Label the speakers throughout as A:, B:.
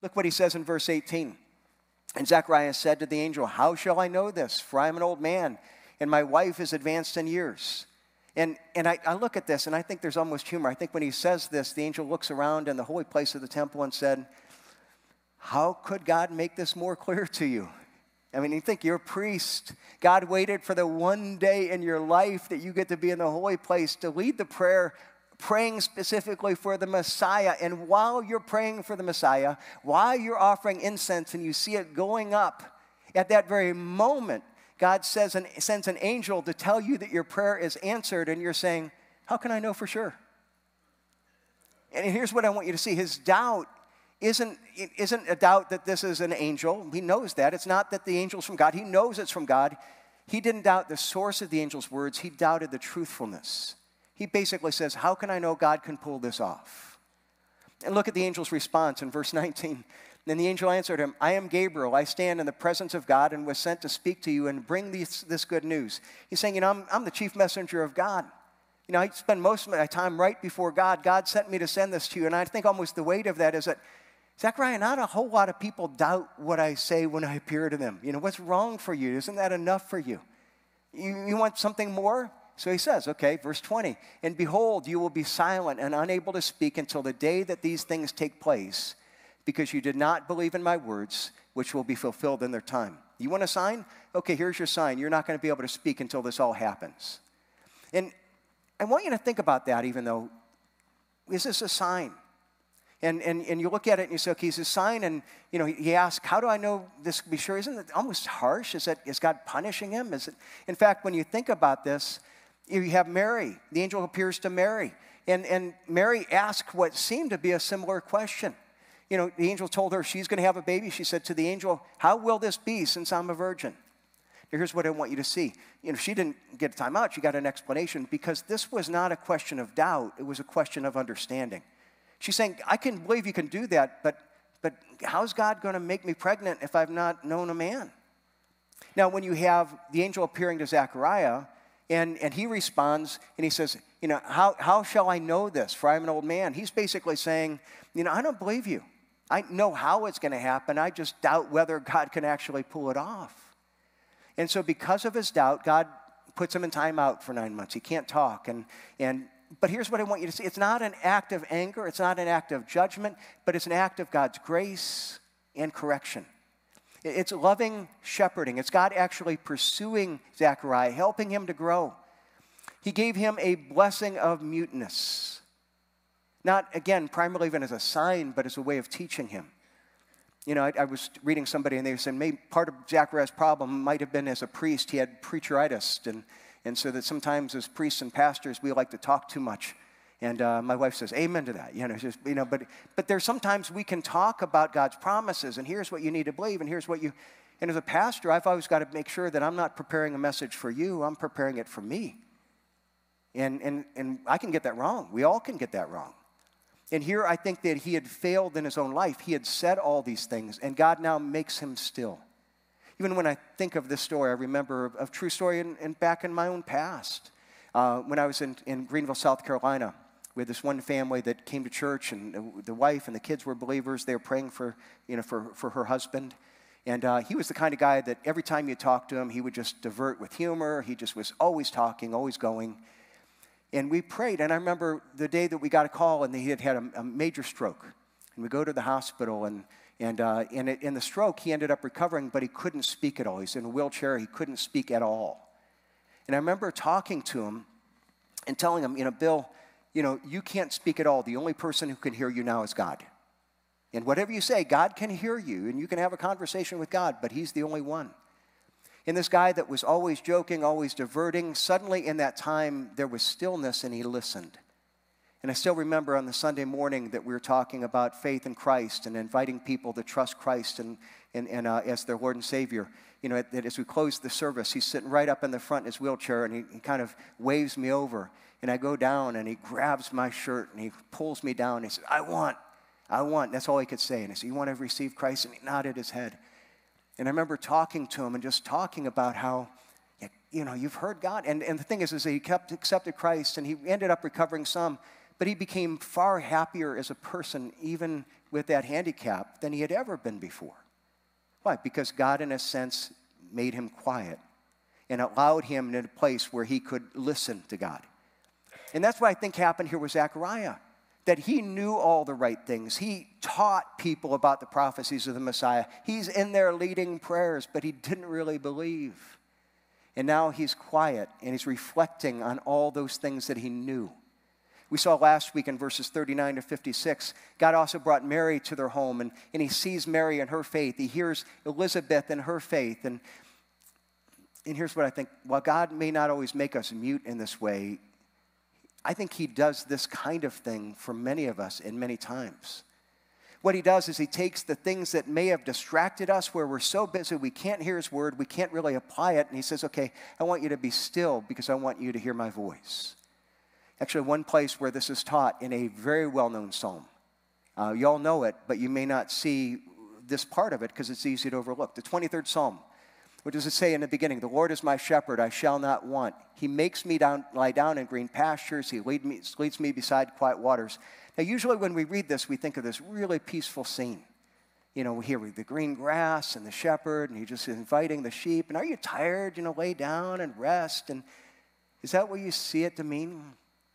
A: Look what he says in verse 18. And Zechariah said to the angel, how shall I know this? For I am an old man, and my wife is advanced in years. And I look at this, and I think there's almost humor. I think when he says this, the angel looks around in the holy place of the temple and said, how could God make this more clear to you? I mean, you think you're a priest. God waited for the one day in your life that you get to be in the holy place to lead the prayer, praying specifically for the Messiah. And while you're praying for the Messiah, while you're offering incense and you see it going up, at that very moment, God says and sends an angel to tell you that your prayer is answered, and you're saying, how can I know for sure? And here's what I want you to see. His doubt isn't a doubt that this is an angel. He knows that. It's not that the angel's from God. He knows it's from God. He didn't doubt the source of the angel's words. He doubted the truthfulness. He basically says, how can I know God can pull this off? And look at the angel's response in verse 19. Then the angel answered him, I am Gabriel. I stand in the presence of God and was sent to speak to you and bring this good news. He's saying, I'm the chief messenger of God. I spend most of my time right before God. God sent me to send this to you. And I think almost the weight of that is that, Zechariah, not a whole lot of people doubt what I say when I appear to them. What's wrong for you? Isn't that enough for you? You want something more? So he says, okay, verse 20, and behold, you will be silent and unable to speak until the day that these things take place, because you did not believe in my words, which will be fulfilled in their time. You want a sign? Okay, here's your sign. You're not going to be able to speak until this all happens. And I want you to think about that, even though, is this a sign? And you look at it and you say, okay, it's a sign, and he asks, how do I know this to be sure? Isn't it almost harsh? Is God punishing him? In fact, when you think about this, you have Mary. The angel appears to Mary. And Mary asked what seemed to be a similar question. The angel told her she's going to have a baby. She said to the angel, how will this be since I'm a virgin? Now, here's what I want you to see. She didn't get a time out. She got an explanation, because this was not a question of doubt. It was a question of understanding. She's saying, I can believe you can do that, but how's God going to make me pregnant if I've not known a man? Now, when you have the angel appearing to Zechariah, and he responds, and he says, how shall I know this? For I'm an old man. He's basically saying, I don't believe you. I know how it's going to happen. I just doubt whether God can actually pull it off. And so because of his doubt, God puts him in timeout for 9 months. He can't talk. But here's what I want you to see. It's not an act of anger. It's not an act of judgment, but it's an act of God's grace and correction. It's loving shepherding. It's God actually pursuing Zechariah, helping him to grow. He gave him a blessing of muteness. Not, again, primarily even as a sign, but as a way of teaching him. I was reading somebody, and they said maybe part of Zechariah's problem might have been as a priest. He had preacheritis, and so that sometimes as priests and pastors, we like to talk too much. And my wife says, amen to that. But there's sometimes we can talk about God's promises, and here's what you need to believe, and and as a pastor, I've always got to make sure that I'm not preparing a message for you, I'm preparing it for me. And I can get that wrong. We all can get that wrong. And here I think that he had failed in his own life. He had said all these things, and God now makes him still. Even when I think of this story, I remember a true story and back in my own past. When I was in Greenville, South Carolina, we had this one family that came to church, and the wife and the kids were believers. They were praying for her husband. And he was the kind of guy that every time you talked to him, he would just divert with humor. He just was always talking, always going. And we prayed, and I remember the day that we got a call, and he had had a major stroke. And we go to the hospital, and in the stroke, he ended up recovering, but he couldn't speak at all. He's in a wheelchair. He couldn't speak at all. And I remember talking to him and telling him, Bill, you can't speak at all. The only person who can hear you now is God. And whatever you say, God can hear you, and you can have a conversation with God, but he's the only one. And this guy that was always joking, always diverting, suddenly in that time, there was stillness, and he listened. And I still remember on the Sunday morning that we were talking about faith in Christ and inviting people to trust Christ and as their Lord and Savior. That as we closed the service, he's sitting right up in the front in his wheelchair, and he kind of waves me over. And I go down, and he grabs my shirt, and he pulls me down. And he says, I want. That's all he could say. And I said, you want to receive Christ? And he nodded his head. And I remember talking to him and just talking about how, you've heard God. And the thing is he accepted Christ, and he ended up recovering some. But he became far happier as a person, even with that handicap, than he had ever been before. Why? Because God, in a sense, made him quiet and allowed him in a place where he could listen to God. And that's what I think happened here with Zechariah, that he knew all the right things. He taught people about the prophecies of the Messiah. He's in there leading prayers, but he didn't really believe. And now he's quiet, and he's reflecting on all those things that he knew. We saw last week in verses 39 to 56, God also brought Mary to their home, and he sees Mary in her faith. He hears Elizabeth in her faith. And here's what I think. While God may not always make us mute in this way, I think he does this kind of thing for many of us in many times. What he does is he takes the things that may have distracted us, where we're so busy we can't hear his word, we can't really apply it, and he says, okay, I want you to be still because I want you to hear my voice. Actually, one place where this is taught in a very well-known psalm. You all know it, but you may not see this part of it because it's easy to overlook. The 23rd Psalm. What does it say in the beginning? The Lord is my shepherd, I shall not want. He makes me lie down in green pastures. He leads me beside quiet waters. Now, usually when we read this, we think of this really peaceful scene. You know, we hear the green grass and the shepherd, and he's just inviting the sheep. And are you tired? You know, lay down and rest. And is that what you see it to mean?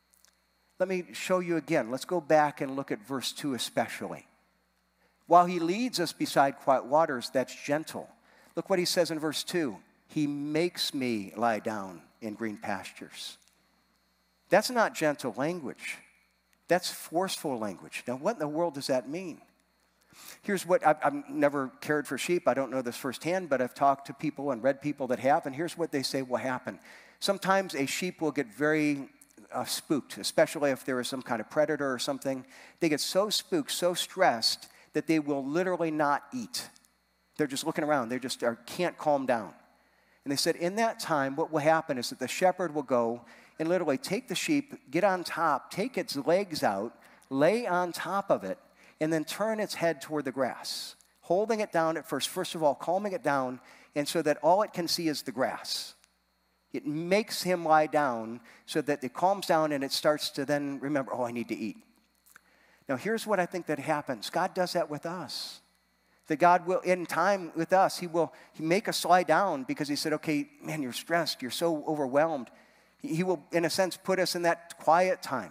A: Let me show you again. Let's go back and look at verse 2 especially. While he leads us beside quiet waters, that's gentle. Look what he says in verse 2. He makes me lie down in green pastures. That's not gentle language. That's forceful language. Now, what in the world does that mean? Here's what, I've never cared for sheep. I don't know this firsthand, but I've talked to people and read people that have, and here's what they say will happen. Sometimes a sheep will get very spooked, especially if there is some kind of predator or something. They get so spooked, so stressed, that they will literally not eat. They're just looking around. They just can't calm down. And they said in that time, what will happen is that the shepherd will go and literally take the sheep, get on top, take its legs out, lay on top of it, and then turn its head toward the grass, holding it down at first. First of all, calming it down, and so that all it can see is the grass. It makes him lie down so that it calms down and it starts to then remember, oh, I need to eat. Now, here's what I think that happens. God does that with us. That God will, in time with us, He make us lie down because He said, okay, man, you're stressed, you're so overwhelmed. He will, in a sense, put us in that quiet time.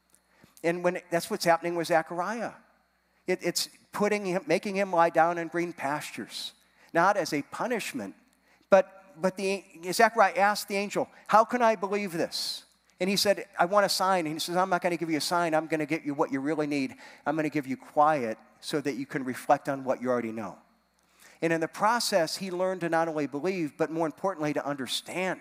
A: And that's what's happening with Zechariah. It's making him lie down in green pastures, not as a punishment, but Zechariah asked the angel, how can I believe this? And he said, I want a sign. And he says, I'm not going to give you a sign. I'm going to get you what you really need. I'm going to give you quiet so that you can reflect on what you already know. And in the process, he learned to not only believe, but more importantly, to understand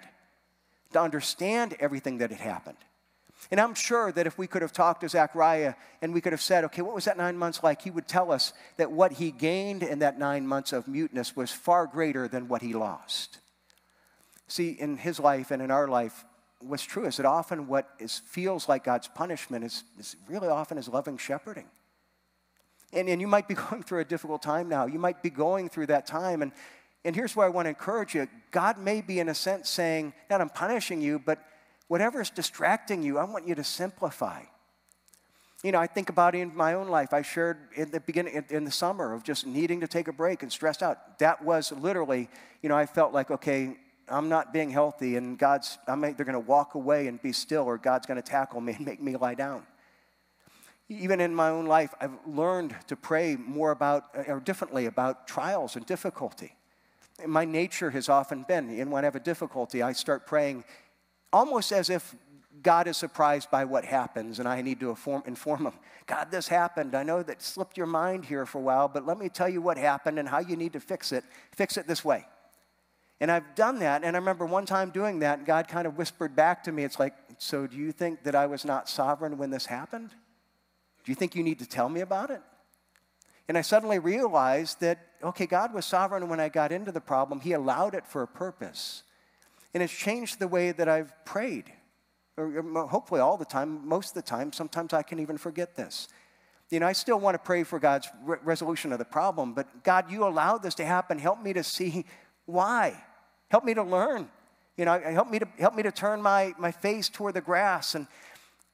A: everything that had happened. And I'm sure that if we could have talked to Zechariah and we could have said, okay, what was that 9 months like? He would tell us that what he gained in that 9 months of muteness was far greater than what he lost. See, in his life and in our life, what's true is that often what feels like God's punishment is really often his loving shepherding. And you might be going through a difficult time now. You might be going through that time. And here's where I want to encourage you. God may be, in a sense, saying, not I'm punishing you, but whatever is distracting you, I want you to simplify. You know, I think about it in my own life. I shared in the beginning, in the summer, of just needing to take a break and stressed out. That was literally, I felt like, okay, I'm not being healthy, and they're going to walk away and be still, or God's going to tackle me and make me lie down. Even in my own life, I've learned to pray differently about trials and difficulty. And my nature has often been, and when I have a difficulty, I start praying almost as if God is surprised by what happens, and I need to inform him. God, this happened. I know that slipped your mind here for a while, but let me tell you what happened and how you need to fix it. Fix it this way. And I've done that, and I remember one time doing that, and God kind of whispered back to me, it's like, so do you think that I was not sovereign when this happened? Do you think you need to tell me about it? And I suddenly realized that, okay, God was sovereign when I got into the problem. He allowed it for a purpose. And it's changed the way that I've prayed. Or hopefully all the time, most of the time. Sometimes I can even forget this. I still want to pray for God's resolution of the problem, but God, you allowed this to happen. Help me to see why. Help me to learn. Help me to turn my face toward the grass. And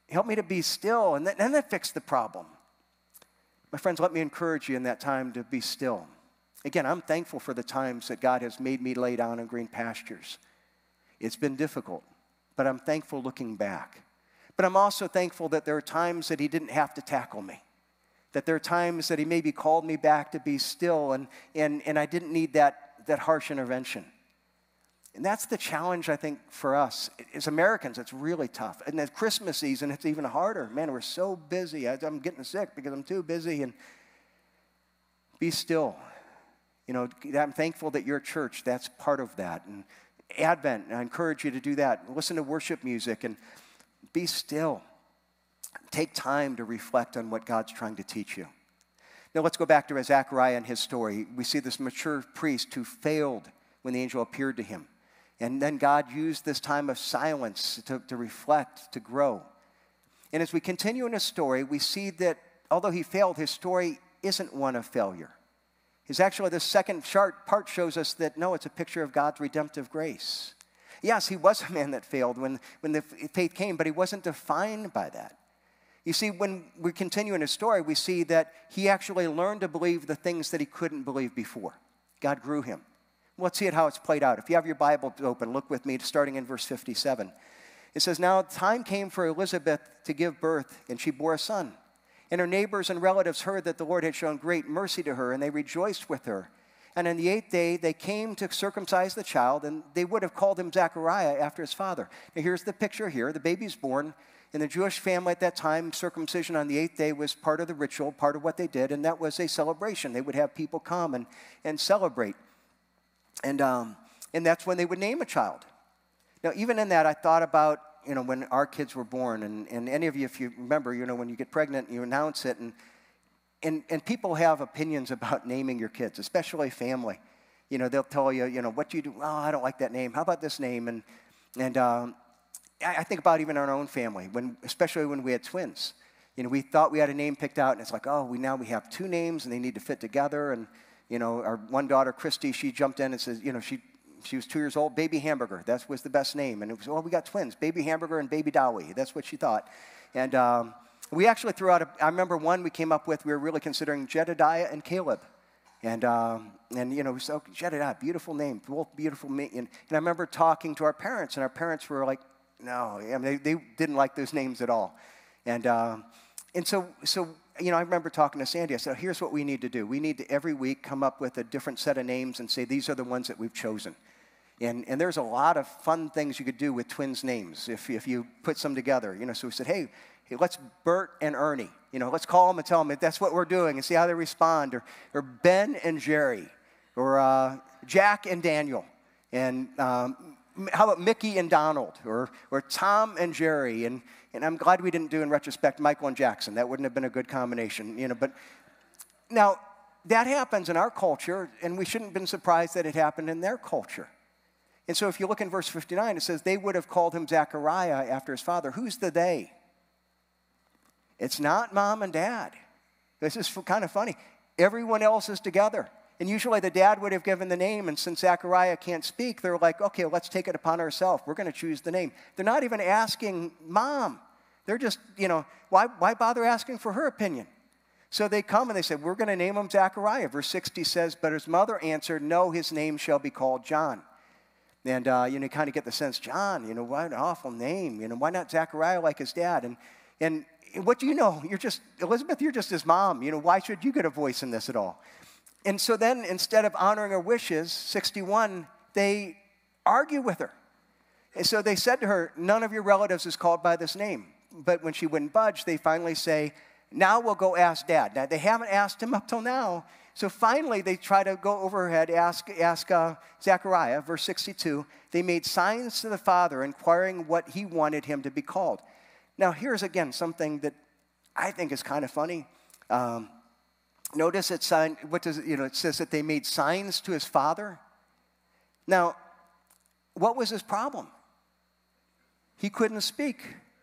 A: Help me to be still, and then that fixed the problem. My friends, let me encourage you in that time to be still. Again, I'm thankful for the times that God has made me lay down in green pastures. It's been difficult, but I'm thankful looking back. But I'm also thankful that there are times that he didn't have to tackle me, that there are times that he maybe called me back to be still, and I didn't need that harsh intervention. And that's the challenge, I think, for us. As Americans, it's really tough. And at Christmas season, it's even harder. Man, we're so busy. I'm getting sick because I'm too busy. And be still. You know, I'm thankful that your church, that's part of that. And Advent, I encourage you to do that. Listen to worship music and be still. Take time to reflect on what God's trying to teach you. Now let's go back to Zechariah and his story. We see this mature priest who failed when the angel appeared to him. And then God used this time of silence to reflect, to grow. And as we continue in his story, we see that although he failed, his story isn't one of failure. The second part shows us that, no, it's a picture of God's redemptive grace. Yes, he was a man that failed when the faith came, but he wasn't defined by that. You see, when we continue in his story, we see that he actually learned to believe the things that he couldn't believe before. God grew him. Let's see how it's played out. If you have your Bible open, look with me, starting in verse 57. It says, "Now time came for Elizabeth to give birth, and she bore a son. And her neighbors and relatives heard that the Lord had shown great mercy to her, and they rejoiced with her. And on the 8th day, they came to circumcise the child, and they would have called him Zechariah after his father." Now here's the picture here. The baby's born. In the Jewish family at that time, circumcision on the 8th day was part of the ritual, part of what they did, and that was a celebration. They would have people come and celebrate. And that's when they would name a child. Now, even in that, I thought about, when our kids were born, and any of you, if you remember, when you get pregnant, you announce it, and people have opinions about naming your kids, especially family. They'll tell you, what do you do? Oh, I don't like that name. How about this name? And I think about even our own family, especially when we had twins. We thought we had a name picked out, and it's like, now we have two names, and they need to fit together. And our one daughter, Christy, she jumped in and says, she was 2 years old, Baby Hamburger. That was the best name. And it was, we got twins, Baby Hamburger and Baby Dowie. That's what she thought. And we actually threw out I remember one we came up with, we were really considering Jedediah and Caleb. And we said, Jedediah, beautiful name, both beautiful. And I remember talking to our parents, and our parents were like, no, they didn't like those names at all. And so I remember talking to Sandy. I said, here's what we need to do. We need to every week come up with a different set of names and say, these are the ones that we've chosen. And there's a lot of fun things you could do with twins' names if you put some together. So we said, hey, let's Bert and Ernie. Let's call them and tell them that's what we're doing and see how they respond. Or Ben and Jerry. Or Jack and Daniel. And how about Mickey and Donald? Or Tom and Jerry. And I'm glad we didn't do, in retrospect, Michael and Jackson. That wouldn't have been a good combination. But now, that happens in our culture, and we shouldn't have been surprised that it happened in their culture. And so if you look in verse 59, it says, they would have called him Zechariah after his father. Who's the they? It's not mom and dad. This is kind of funny. Everyone else is together. And usually the dad would have given the name, and since Zechariah can't speak, they're like, okay, let's take it upon ourselves. We're going to choose the name. They're not even asking mom. They're just, why bother asking for her opinion? So they come and they say, we're going to name him Zechariah. Verse 60 says, but his mother answered, no, his name shall be called John. And, you kind of get the sense, John, what an awful name. Why not Zechariah like his dad? And what do you know? Elizabeth, you're just his mom. Why should you get a voice in this at all? And so then, instead of honoring her wishes, 61, they argue with her. And so they said to her, none of your relatives is called by this name. But when she wouldn't budge, they finally say, now we'll go ask Dad. Now, they haven't asked him up till now. So finally, they try to go over her head, ask Zechariah, verse 62. They made signs to the father, inquiring what he wanted him to be called. Now, here's again something that I think is kind of funny. Notice it says that they made signs to his father. Now, what was his problem? He couldn't speak.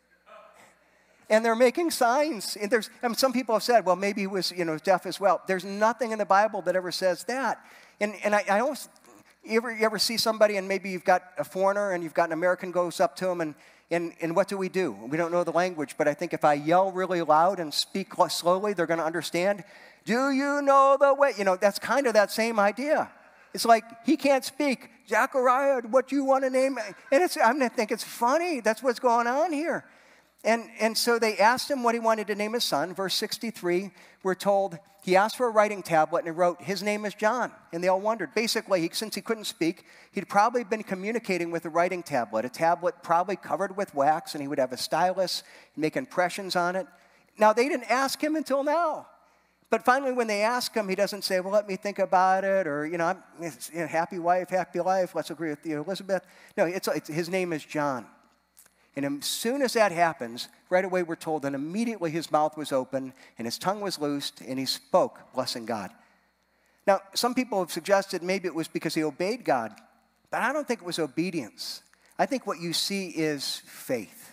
A: And they're making signs. And some people have said, well, maybe he was, deaf as well. There's nothing in the Bible that ever says that. And I always, you ever see somebody and maybe you've got a foreigner and you've got an American goes up to him And what do? We don't know the language, but I think if I yell really loud and speak slowly, they're going to understand. Do you know the way? That's kind of that same idea. It's like, he can't speak. Zechariah, what do you want to name? And I'm going to think it's funny. That's what's going on here. And so they asked him what he wanted to name his son. Verse 63, we're told he asked for a writing tablet and he wrote, his name is John. And they all wondered. Basically, since he couldn't speak, he'd probably been communicating with a writing tablet, a tablet probably covered with wax, and he would have a stylus, make impressions on it. Now, they didn't ask him until now. But finally, when they ask him, he doesn't say, well, let me think about it, or, happy wife, happy life, let's agree with you, Elizabeth. No, his name is John. And as soon as that happens, right away we're told that immediately his mouth was open and his tongue was loosed and he spoke, blessing God. Now, some people have suggested maybe it was because he obeyed God, but I don't think it was obedience. I think what you see is faith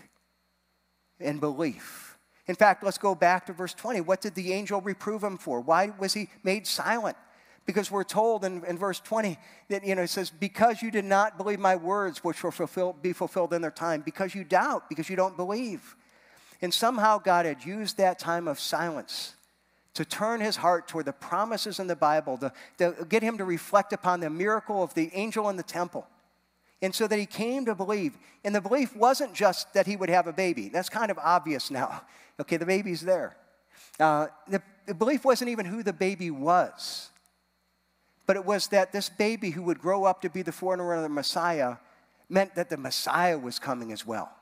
A: and belief. In fact, let's go back to verse 20. What did the angel reprove him for? Why was he made silent? Because we're told in verse 20 that, it says, because you did not believe my words, which will be fulfilled in their time, because you doubt, because you don't believe. And somehow God had used that time of silence to turn his heart toward the promises in the Bible, to get him to reflect upon the miracle of the angel in the temple. And so that he came to believe. And the belief wasn't just that he would have a baby. That's kind of obvious now. Okay, the baby's there. The belief wasn't even who the baby was. But it was that this baby who would grow up to be the forerunner of the Messiah meant that the Messiah was coming as well.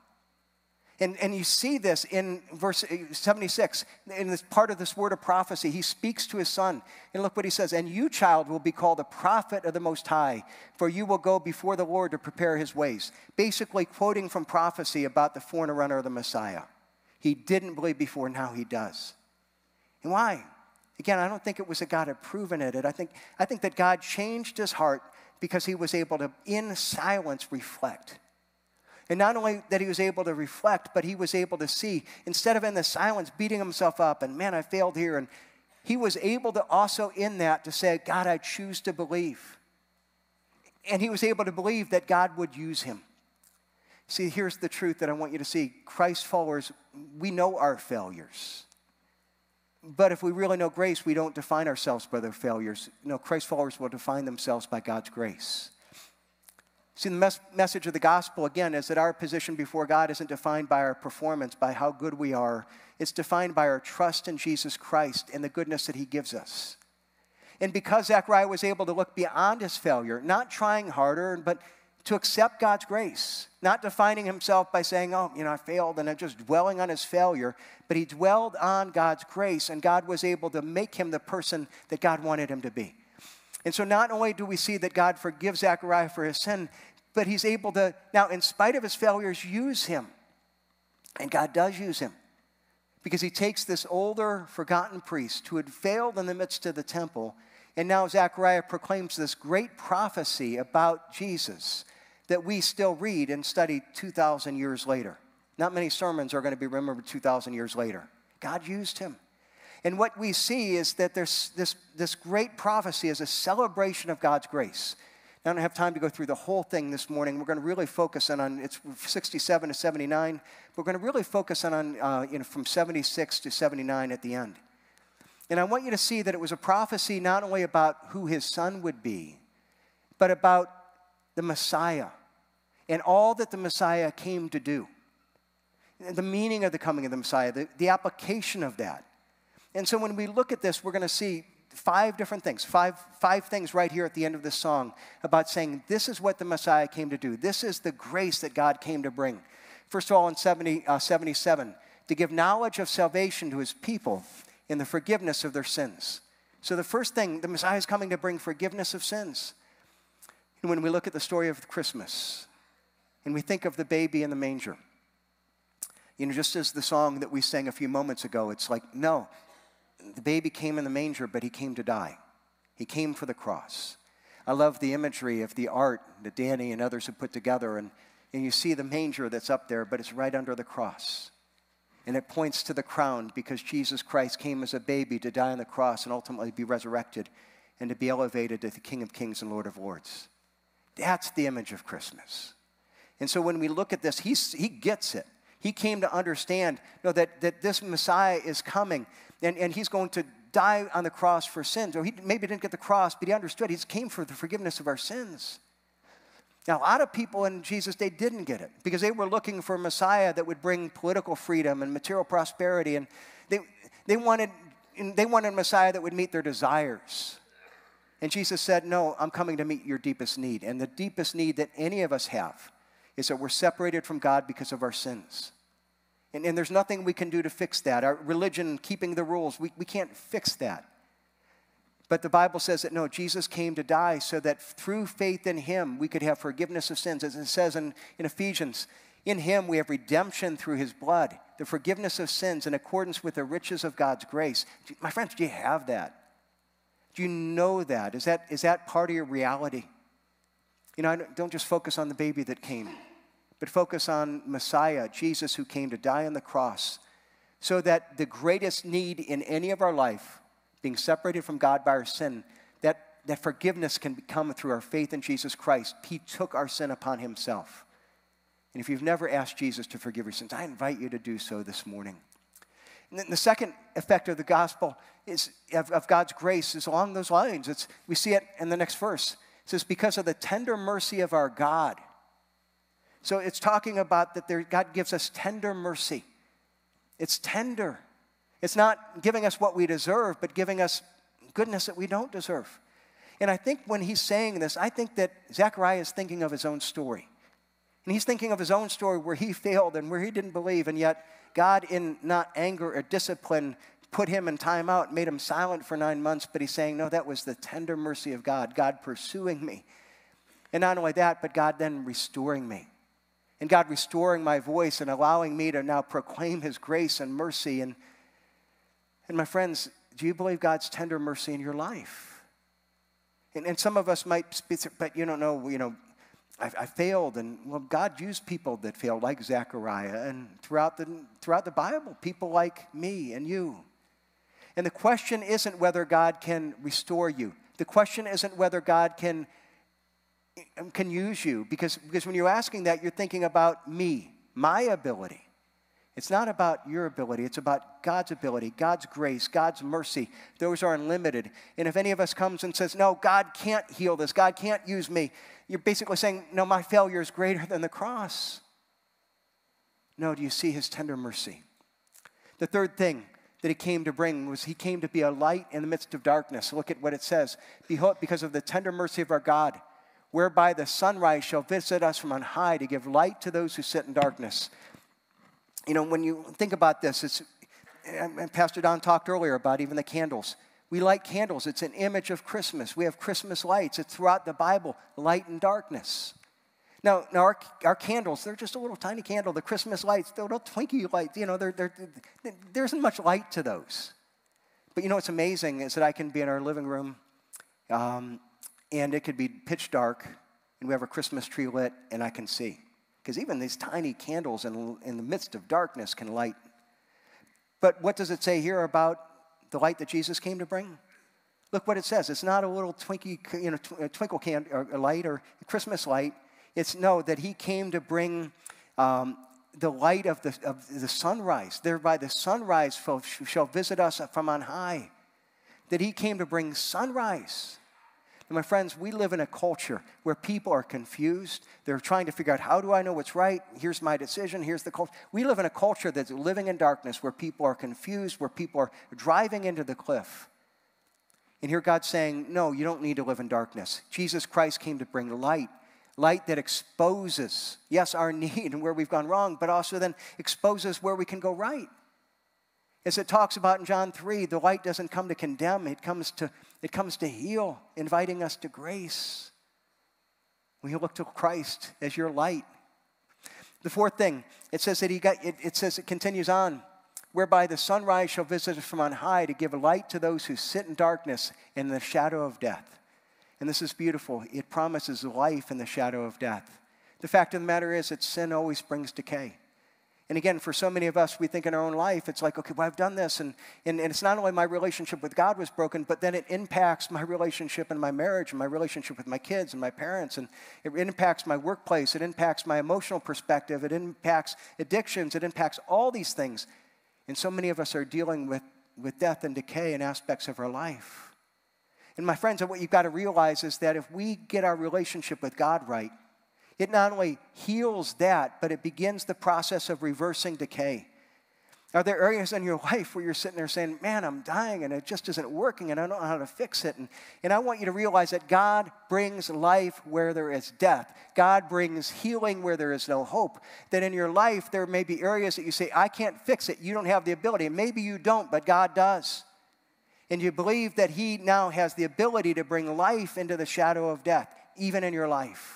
A: And you see this in verse 76. In this part of this word of prophecy, he speaks to his son. And look what he says. And you, child, will be called a prophet of the Most High, for you will go before the Lord to prepare his ways. Basically quoting from prophecy about the forerunner of the Messiah. He didn't believe before, now he does. And why? Again, I don't think it was that God had proven it. I think that God changed his heart because he was able to, in silence, reflect. And not only that he was able to reflect, but he was able to see, instead of in the silence beating himself up and, man, I failed here. And he was able to also in that to say, God, I choose to believe. And he was able to believe that God would use him. See, here's the truth that I want you to see. Christ followers, we know our failures. But if we really know grace, we don't define ourselves by their failures. No, Christ followers will define themselves by God's grace. See, the message of the gospel, again, is that our position before God isn't defined by our performance, by how good we are. It's defined by our trust in Jesus Christ and the goodness that he gives us. And because Zechariah was able to look beyond his failure, not trying harder, but to accept God's grace, not defining himself by saying, oh, I failed, and just dwelling on his failure, but he dwelled on God's grace, and God was able to make him the person that God wanted him to be. And so not only do we see that God forgives Zechariah for his sin, but he's able to, now in spite of his failures, use him. And God does use him. Because he takes this older, forgotten priest who had failed in the midst of the temple, and now Zechariah proclaims this great prophecy about Jesus that we still read and study 2,000 years later. Not many sermons are going to be remembered 2,000 years later. God used him. And what we see is that there's this great prophecy is a celebration of God's grace. Now, I don't have time to go through the whole thing this morning. We're going to really focus on it's 67 to 79. We're going to really focus on from 76 to 79 at the end. And I want you to see that it was a prophecy not only about who his son would be, but about the Messiah and all that the Messiah came to do. The meaning of the coming of the Messiah, the application of that. And so when we look at this, we're going to see five different things, five things right here at the end of this song about saying this is what the Messiah came to do. This is the grace that God came to bring. First of all, in 77, to give knowledge of salvation to his people in the forgiveness of their sins. So the first thing, the Messiah is coming to bring forgiveness of sins. And when we look at the story of Christmas, and we think of the baby in the manger, just as the song that we sang a few moments ago, it's like, no, the baby came in the manger, but he came to die. He came for the cross. I love the imagery of the art that Danny and others have put together, and you see the manger that's up there, but it's right under the cross. And it points to the crown because Jesus Christ came as a baby to die on the cross and ultimately be resurrected and to be elevated to the King of Kings and Lord of Lords. That's the image of Christmas. And so when we look at this, he gets it. He came to understand that this Messiah is coming, and he's going to die on the cross for sins. Or he maybe didn't get the cross, but he understood he came for the forgiveness of our sins. Now, a lot of people in Jesus' day didn't get it because they were looking for a Messiah that would bring political freedom and material prosperity, and they wanted a Messiah that would meet their desires. And Jesus said, no, I'm coming to meet your deepest need. And the deepest need that any of us have is that we're separated from God because of our sins. And there's nothing we can do to fix that. Our religion, keeping the rules, we can't fix that. But the Bible says that no, Jesus came to die so that through faith in him, we could have forgiveness of sins. As it says in Ephesians, in him we have redemption through his blood, the forgiveness of sins in accordance with the riches of God's grace. My friends, do you have that? Do you know that? Is that part of your reality? You know, don't just focus on the baby that came, but focus on Messiah, Jesus, who came to die on the cross, so that the greatest need in any of our life, being separated from God by our sin, that forgiveness can come through our faith in Jesus Christ. He took our sin upon himself. And if you've never asked Jesus to forgive your sins, I invite you to do so this morning. And then the second effect of the gospel of God's grace is along those lines. We see it in the next verse. It says, because of the tender mercy of our God. So it's talking about that God gives us tender mercy. It's tender. It's not giving us what we deserve, but giving us goodness that we don't deserve. And I think when he's saying this, I think that Zechariah is thinking of his own story. And he's thinking of his own story where he failed and where he didn't believe, and yet God, in not anger or discipline, put him in time out, made him silent for 9 months, but he's saying, no, that was the tender mercy of God, God pursuing me. And not only that, but God then restoring me. And God restoring my voice and allowing me to now proclaim his grace and mercy. And my friends, do you believe God's tender mercy in your life? And some of us might speak, but you don't know, I failed. And well, God used people that failed, like Zechariah, and throughout the Bible, people like me and you. And the question isn't whether God can restore you. The question isn't whether God can use you, because when you're asking that, you're thinking about me, my ability. It's not about your ability. It's about God's ability, God's grace, God's mercy. Those are unlimited. And if any of us comes and says, no, God can't heal this, God can't use me, you're basically saying, no, my failure is greater than the cross. No, do you see his tender mercy? The third thing that he came to bring was he came to be a light in the midst of darkness. Look at what it says. Behold, because of the tender mercy of our God, whereby the sunrise shall visit us from on high to give light to those who sit in darkness. You know, when you think about this, and Pastor Don talked earlier about even the candles. We light candles. It's an image of Christmas. We have Christmas lights. It's throughout the Bible, light and darkness. Now our candles, they're just a little tiny candle. The Christmas lights, they're little twinkie lights. You know, there isn't much light to those. But you know what's amazing is that I can be in our living room, and it could be pitch dark, and we have a Christmas tree lit, and I can see. Because even these tiny candles in the midst of darkness can light. But what does it say here about the light that Jesus came to bring? Look what it says. It's not a little twinkie, twinkle light or a Christmas light. It's that he came to bring the light of the sunrise. Thereby the sunrise shall visit us from on high. That he came to bring sunrise. And my friends, we live in a culture where people are confused. They're trying to figure out, how do I know what's right? Here's my decision. Here's the culture. We live in a culture that's living in darkness, where people are confused, where people are driving into the cliff. And here God's saying, no, you don't need to live in darkness. Jesus Christ came to bring light. Light that exposes, yes, our need and where we've gone wrong, but also then exposes where we can go right. As it talks about in John 3, the light doesn't come to condemn, it comes to heal, inviting us to grace. When you look to Christ as your light. The fourth thing, it says that it continues on, whereby the sunrise shall visit us from on high to give light to those who sit in darkness and in the shadow of death. And this is beautiful. It promises life in the shadow of death. The fact of the matter is that sin always brings decay. And again, for so many of us, we think in our own life, it's like, okay, well, I've done this. And it's not only my relationship with God was broken, but then it impacts my relationship in my marriage and my relationship with my kids and my parents. And it impacts my workplace. It impacts my emotional perspective. It impacts addictions. It impacts all these things. And so many of us are dealing with death and decay in aspects of our life. And my friends, what you've got to realize is that if we get our relationship with God right, it not only heals that, but it begins the process of reversing decay. Are there areas in your life where you're sitting there saying, man, I'm dying and it just isn't working and I don't know how to fix it? And I want you to realize that God brings life where there is death. God brings healing where there is no hope. That in your life, there may be areas that you say, I can't fix it. You don't have the ability. And maybe you don't, but God does. And you believe that He now has the ability to bring life into the shadow of death, even in your life.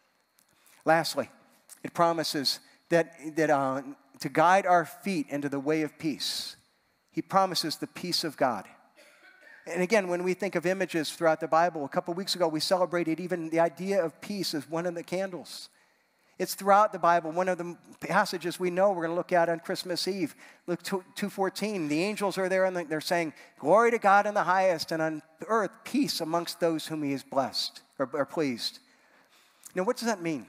A: Lastly, it promises that to guide our feet into the way of peace. He promises the peace of God. And again, when we think of images throughout the Bible, a couple weeks ago we celebrated even the idea of peace as one of the candles. It's throughout the Bible. One of the passages we know we're going to look at on Christmas Eve, Luke 2:14. The angels are there and they're saying, glory to God in the highest, and on earth peace amongst those whom He is blessed or pleased. Now, what does that mean?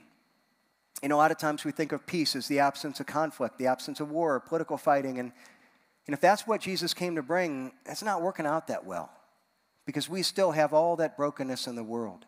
A: A lot of times we think of peace as the absence of conflict, the absence of war, political fighting. And if that's what Jesus came to bring, it's not working out that well because we still have all that brokenness in the world.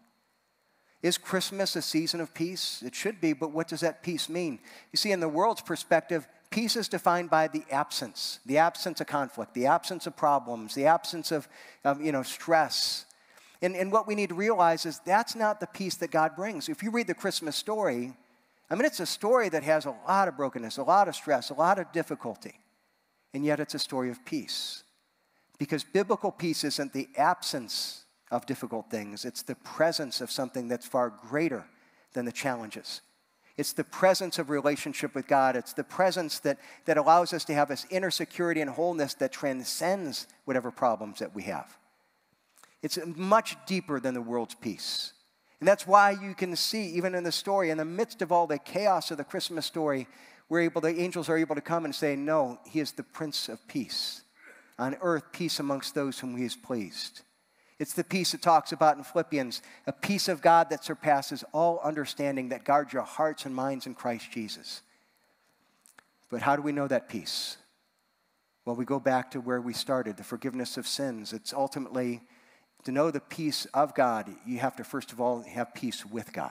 A: Is Christmas a season of peace? It should be, but what does that peace mean? You see, in the world's perspective, peace is defined by the absence of conflict, the absence of problems, the absence of stress. And what we need to realize is that's not the peace that God brings. If you read the Christmas story, it's a story that has a lot of brokenness, a lot of stress, a lot of difficulty, and yet it's a story of peace. Because biblical peace isn't the absence of difficult things, it's the presence of something that's far greater than the challenges. It's the presence of relationship with God. It's the presence that allows us to have this inner security and wholeness that transcends whatever problems that we have. It's much deeper than the world's peace. And that's why you can see, even in the story, in the midst of all the chaos of the Christmas story, the angels are able to come and say, no, He is the Prince of Peace. On earth, peace amongst those whom He is pleased. It's the peace it talks about in Philippians, a peace of God that surpasses all understanding, that guards your hearts and minds in Christ Jesus. But how do we know that peace? Well, we go back to where we started, the forgiveness of sins. It's ultimately, to know the peace of God, you have to first of all have peace with God.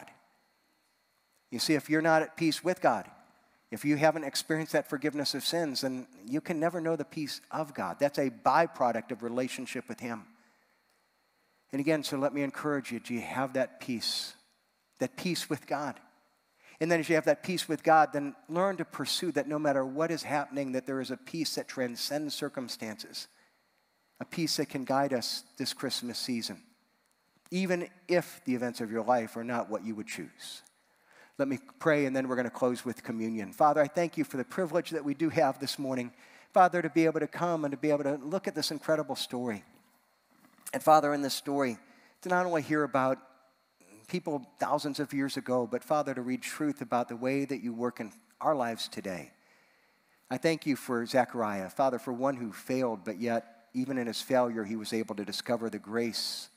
A: You see, if you're not at peace with God, if you haven't experienced that forgiveness of sins, then you can never know the peace of God. That's a byproduct of relationship with Him. And again, so let me encourage you, do you have that peace with God? And then as you have that peace with God, then learn to pursue that no matter what is happening, that there is a peace that transcends circumstances. A peace that can guide us this Christmas season, even if the events of your life are not what you would choose. Let me pray, and then we're going to close with communion. Father, I thank You for the privilege that we do have this morning, Father, to be able to come and to be able to look at this incredible story. And Father, in this story, to not only hear about people thousands of years ago, but Father, to read truth about the way that You work in our lives today. I thank You for Zechariah, Father, for one who failed, but yet even in his failure, he was able to discover the grace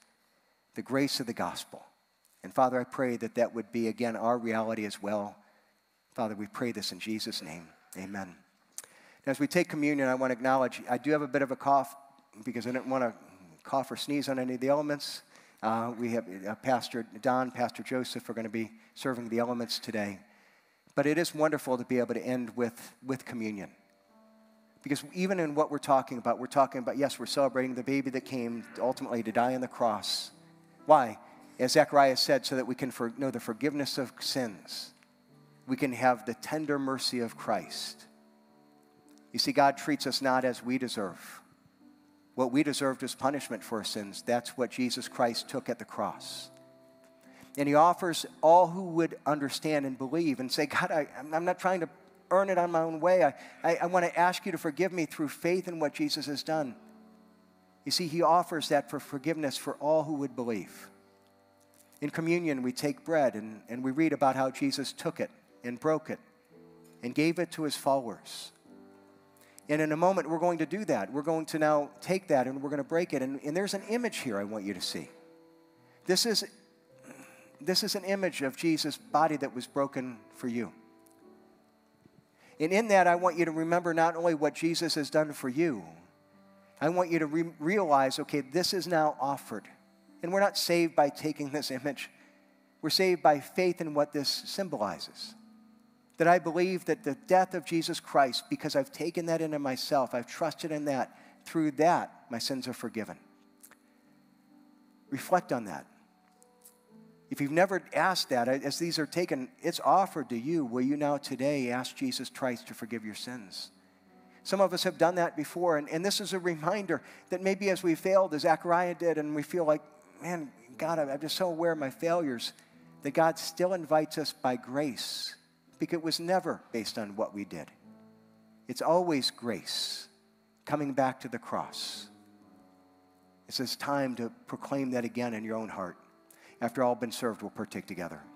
A: of the gospel. And Father, I pray that that would be, again, our reality as well. Father, we pray this in Jesus' name. Amen. Now, as we take communion, I want to acknowledge, I do have a bit of a cough because I didn't want to cough or sneeze on any of the elements. We have Pastor Don, Pastor Joseph are going to be serving the elements today. But it is wonderful to be able to end with communion. Because even in what we're talking about, yes, we're celebrating the baby that came ultimately to die on the cross. Why? As Zechariah said, so that we can know the forgiveness of sins. We can have the tender mercy of Christ. You see, God treats us not as we deserve. What we deserved was punishment for our sins. That's what Jesus Christ took at the cross. And He offers all who would understand and believe and say, God, I'm not trying to earn it on my own way. I want to ask You to forgive me through faith in what Jesus has done. You see, He offers that for forgiveness for all who would believe. In communion, we take bread and we read about how Jesus took it and broke it and gave it to his followers. And in a moment, we're going to do that. We're going to now take that and we're going to break it. And there's an image here I want you to see. This is an image of Jesus' body that was broken for you. And in that, I want you to remember not only what Jesus has done for you, I want you to realize, okay, this is now offered. And we're not saved by taking this image. We're saved by faith in what this symbolizes. That I believe that the death of Jesus Christ, because I've taken that into myself, I've trusted in that, through that, my sins are forgiven. Reflect on that. If you've never asked that, as these are taken, it's offered to you. Will you now today ask Jesus Christ to forgive your sins? Some of us have done that before, and this is a reminder that maybe as we failed, as Zechariah did, and we feel like, man, God, I'm just so aware of my failures, that God still invites us by grace, because it was never based on what we did. It's always grace coming back to the cross. It's time to proclaim that again in your own heart. After all been served, we'll partake together.